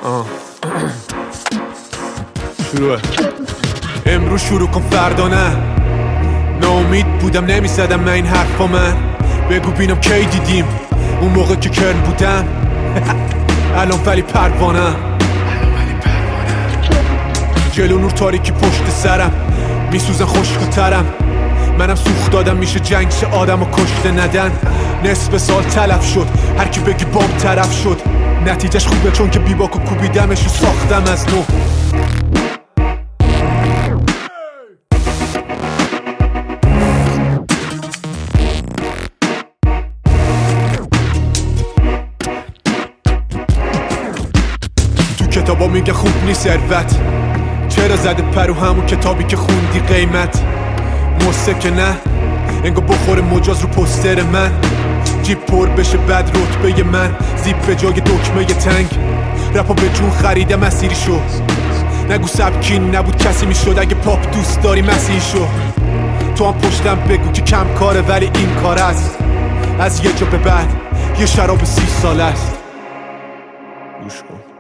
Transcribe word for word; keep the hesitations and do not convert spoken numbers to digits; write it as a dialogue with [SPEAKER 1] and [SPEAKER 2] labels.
[SPEAKER 1] آه. شروعه امروز شروع کن فردا نه. ناامید بودم نمیزدم من این حرفا من. بگو بینم کی دیدیم اون موقع که کرن بودم. الان ولی پروانم. جلو نور تاریکی پشت سرم میسوزن خشک‌ترم. منم سوخت دادم میشه جنگ شه آدم و کشته ندن. نصف سال تلف شد هر کی بگی بام طرف شد. نتیجهش خوبه چون که بیباک و کوبیدمش و ساختم از نو. تو کتابا میگه خوب نیست ثروت. چرا زده پرو همون کتابی که خوندی قیمت. مصه که نه انگار بخور مجاز رو پوستر من. جیب پر بشه بد رتبه من. زیب به جای دکمه تنگ. رپا به جون خریده مسیری شو. نگو سبکین نبود کسی میشد. اگه پاپ دوست داری مسیحی شو. تو هم پشتم بگو که کم کاره ولی این کار است. از یه جا به بعد یه شراب سی سال است. گوش کن.